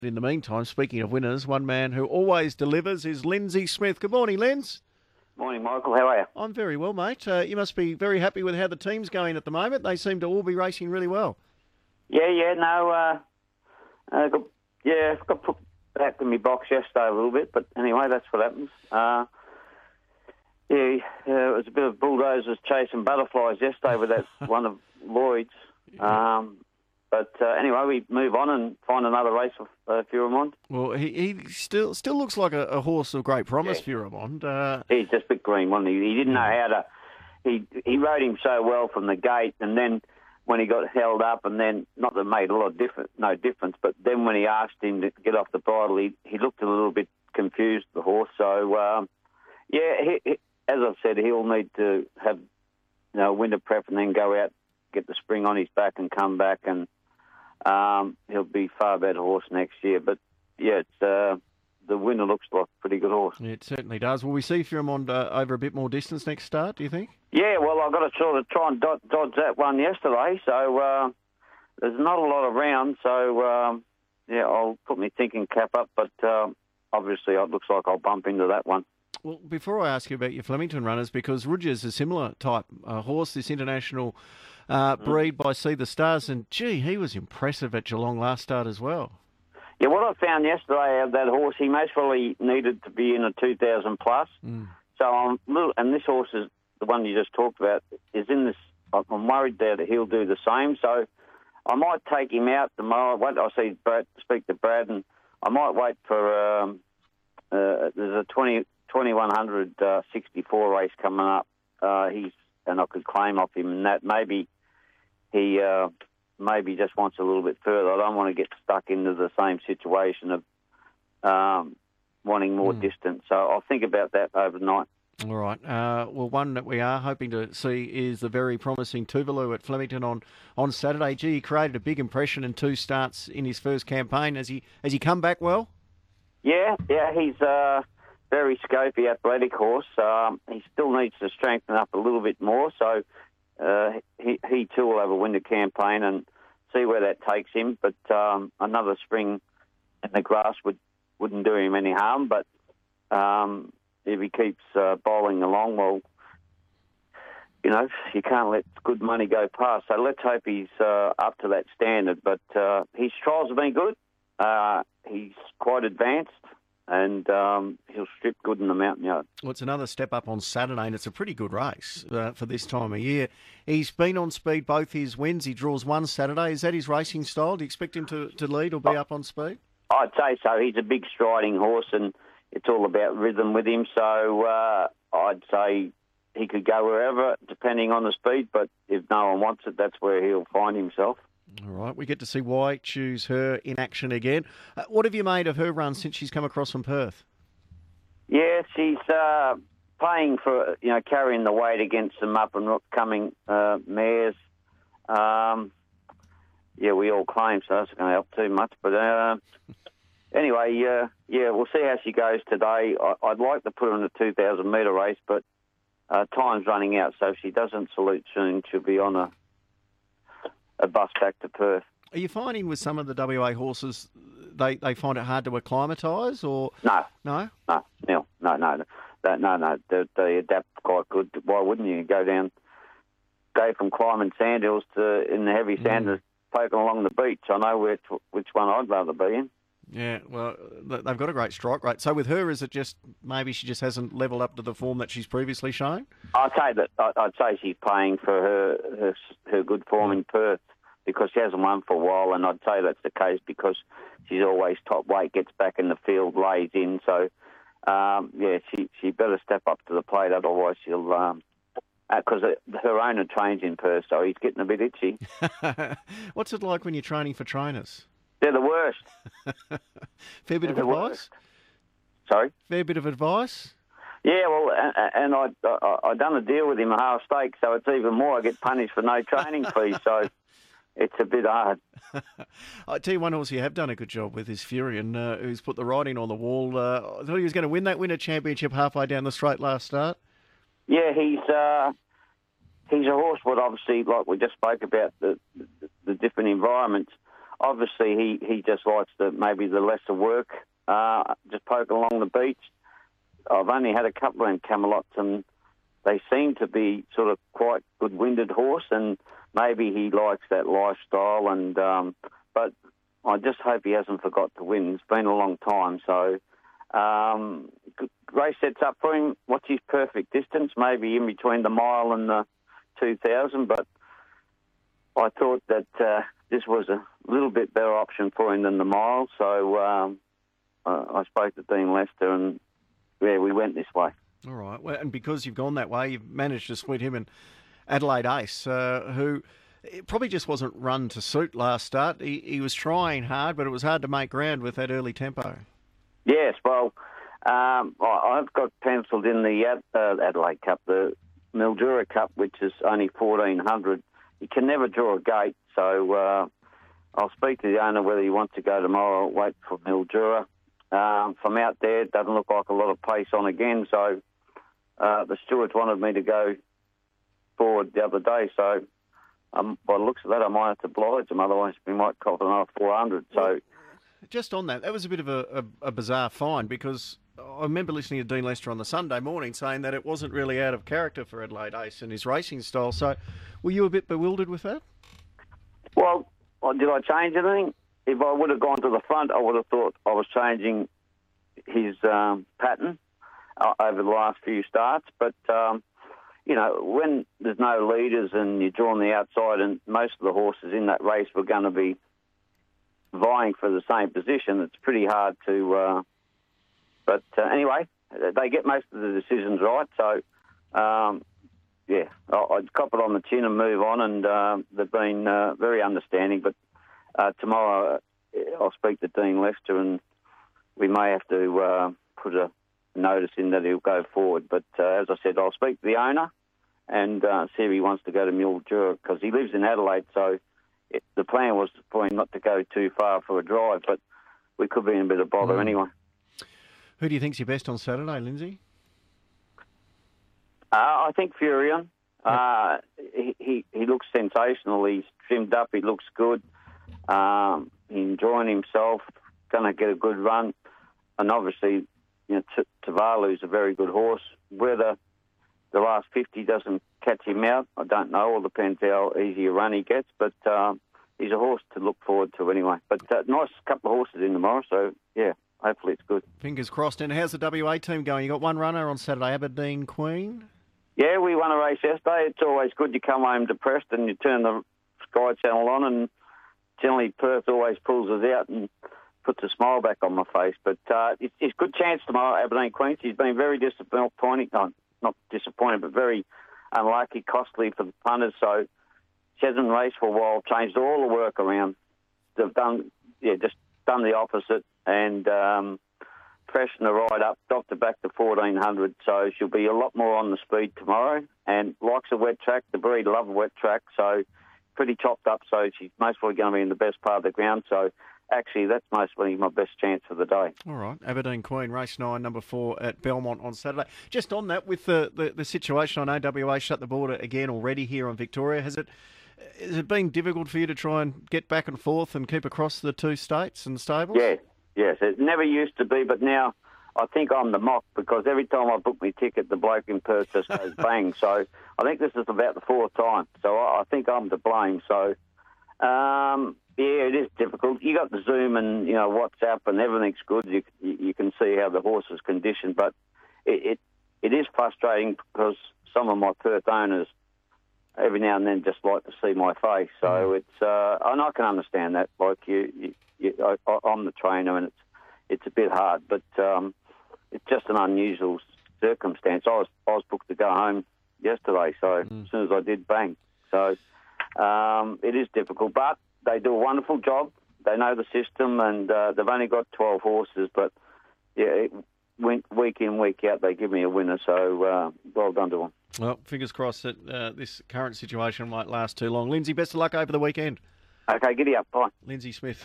in the meantime, speaking of winners, one man who always delivers is Lindsay Smith. Good morning, Linz. Morning, Michael. How are you? I'm very well, mate. You must be very happy with how the team's going at the moment. They seem to all be racing really well. Got put back in my box yesterday a little bit, but anyway, that's what happens. It was a bit of bulldozers chasing butterflies yesterday with that one of Lloyd's. Anyway, we move on and find another race for Furamond. Well, he still looks like a horse of great promise, Yeah. Furamond. He's just a bit green, wasn't he? He didn't know how to... He rode him so well from the gate, and then when he got held up, and then, not that it made a lot of no difference, but then when he asked him to get off the bridle, he looked a little bit confused, the horse. So, as I've said, he'll need to have winter prep and then go out, get the spring on his back and come back, and he'll be far better horse next year. But, yeah, the winner looks like a pretty good horse. It certainly does. Will we see Furamond over a bit more distance next start, do you think? Yeah, well, I've got to sort of try and dodge that one yesterday, so there's not a lot around, so, I'll put my thinking cap up, but obviously it looks like I'll bump into that one. Well, before I ask you about your Flemington runners, because Rudger's a similar type horse, this international breed by See the Stars, and, gee, he was impressive at Geelong last start as well. Yeah, what I found yesterday of that horse, he most probably needed to be in a 2,000 plus. So and this horse is the one you just talked about, is in this. I'm worried that he'll do the same. So I might take him out tomorrow. I'll speak to Brad, and I might wait for. There's a 2100 64 race coming up. And I could claim off him, and that maybe he. Maybe just wants a little bit further. I don't want to get stuck into the same situation of wanting more distance. So I'll think about that overnight. All right. Well, one that we are hoping to see is the very promising Tuvalu at Flemington on Saturday. Gee, he created a big impression in 2 starts in his first campaign. Has he come back well? Yeah, he's a very scopy, athletic horse. He still needs to strengthen up a little bit more, so he too will have a winter campaign and see where that takes him. But another spring in the grass wouldn't do him any harm. But if he keeps bowling along, well, you can't let good money go past. So let's hope he's up to that standard. But his trials have been good. He's quite advanced. And he'll strip good in the mountain yard. Well, it's another step up on Saturday, and it's a pretty good race for this time of year. He's been on speed both his wins. He draws one Saturday. Is that his racing style? Do you expect him to lead or be up on speed? I'd say so. He's a big striding horse, and it's all about rhythm with him. So I'd say he could go wherever, depending on the speed. But if no one wants it, that's where he'll find himself. All right, we get to see why choose her in action again. What have you made of her run since she's come across from Perth? Yeah, she's playing for, carrying the weight against some up-and-coming mares. We all claim, so that's going to help too much. But anyway, we'll see how she goes today. I'd like to put her in a 2,000-metre race, but time's running out, so if she doesn't salute soon, she'll be on a bus back to Perth. Are you finding with some of the WA horses, they find it hard to acclimatise, or no? No. They adapt quite good. Why wouldn't you go from climbing sandhills to in the heavy sand to poking along the beach? I know which one I'd rather be in. Yeah, well, they've got a great strike rate. So with her, is it just maybe she just hasn't levelled up to the form that she's previously shown? I'd say she's paying for her good form in Perth, because she hasn't won for a while, and I'd say that's the case because she's always top weight, gets back in the field, lays in. So, she better step up to the plate, otherwise she'll... Because her owner trains in Perth, so he's getting a bit itchy. What's it like when you're training for trainers? They're the worst. Fair bit of advice? Sorry? Fair bit of advice? Yeah, well, and I done a deal with him, a half stake, so it's even more. I get punished for no training fee, so it's a bit hard. I tell you, one horse you have done a good job with is Furion, who's put the writing on the wall. I thought he was going to win that championship halfway down the straight last start. Yeah, he's a horse, but obviously, like we just spoke about, the different environments. obviously he just likes maybe the lesser work, just poke along the beach. I've only had a couple in Camelot, and they seem to be sort of quite good-winded horse, and maybe he likes that lifestyle. And but I just hope he hasn't forgot to win. It's been a long time, so race sets up for him. What's his perfect distance? Maybe in between the mile and the 2,000, but I thought that this was a little bit better option for him than the mile, so I spoke to Dean Lester, and yeah, we went this way. All right, well, and because you've gone that way, you've managed to split him and Adelaide Ace, who it probably just wasn't run to suit last start. He was trying hard, but it was hard to make ground with that early tempo. Yes, well, I've got penciled in the Adelaide Cup, the Mildura Cup, which is only 1,400. You can never draw a gate, so I'll speak to the owner whether he wants to go tomorrow or wait for Mildura. From out there, it doesn't look like a lot of pace on again, so the stewards wanted me to go forward the other day, so by the looks of that, I might have to oblige them, otherwise we might cop another 400. So, just on that was a bit of a bizarre find, because I remember listening to Dean Lester on the Sunday morning saying that it wasn't really out of character for Adelaide Ace and his racing style. So were you a bit bewildered with that? Well, did I change anything? If I would have gone to the front, I would have thought I was changing his pattern over the last few starts. But, you know, when there's no leaders and you're drawn the outside, and most of the horses in that race were going to be vying for the same position, it's pretty hard to... But anyway, they get most of the decisions right. So, yeah, I'd cop it on the chin and move on, and they've been very understanding. But tomorrow I'll speak to Dean Lester, and we may have to put a notice in that he'll go forward. But as I said, I'll speak to the owner and see if he wants to go to Mildura, because he lives in Adelaide, so the plan was for him not to go too far for a drive, but we could be in a bit of bother anyway. Who do you think's your best on Saturday, Lindsay? I think Furion. He looks sensational. He's trimmed up. He looks good. He's enjoying himself. Going to get a good run. And obviously, you know, Tavalu's a very good horse. Whether the last 50 doesn't catch him out, I don't know. All depends how easy a run he gets. But he's a horse to look forward to anyway. But nice couple of horses in tomorrow. So, yeah. Hopefully it's good. Fingers crossed. And how's the WA team going? You got one runner on Saturday, Aberdeen Queen? Yeah, we won a race yesterday. It's always good. You come home depressed and you turn the Sky Channel on, and generally Perth always pulls us out and puts a smile back on my face. But it's good chance tomorrow, Aberdeen Queen. She's been very disappointing. No, not disappointed, but very unlucky, costly for the punters. So she hasn't raced for a while, changed all the work around. They've done the opposite, and freshened the ride up, dropped it back to 1,400, so she'll be a lot more on the speed tomorrow, and likes a wet track. The breed love a wet track, so pretty chopped up, so she's most probably going to be in the best part of the ground, so actually that's most probably my best chance of the day. All right, Aberdeen Queen, race 9, number 4 at Belmont on Saturday. Just on that, with the situation, I know WA shut the border again already here on Victoria. Has it been difficult for you to try and get back and forth and keep across the two states and stables? Yeah, yes. It never used to be, but now I think I'm the mock, because every time I book my ticket, the bloke in Perth just goes bang. So I think this is about the 4th time. So I think I'm to blame. So, yeah, it is difficult. You got the Zoom and, you know, WhatsApp and everything's good. You can see how the horse is conditioned, but it is frustrating, because some of my Perth owners every now and then just like to see my face. So it's, and I can understand that. Like I'm the trainer, and it's a bit hard, but it's just an unusual circumstance. I was booked to go home yesterday, so as soon as I did, bang. So it is difficult, but they do a wonderful job. They know the system, and they've only got 12 horses, but yeah, week in, week out, they give me a winner. So well done to them. Well, fingers crossed that this current situation won't last too long. Lindsay, best of luck over the weekend. Okay, giddy up. Bye. Lindsay Smith.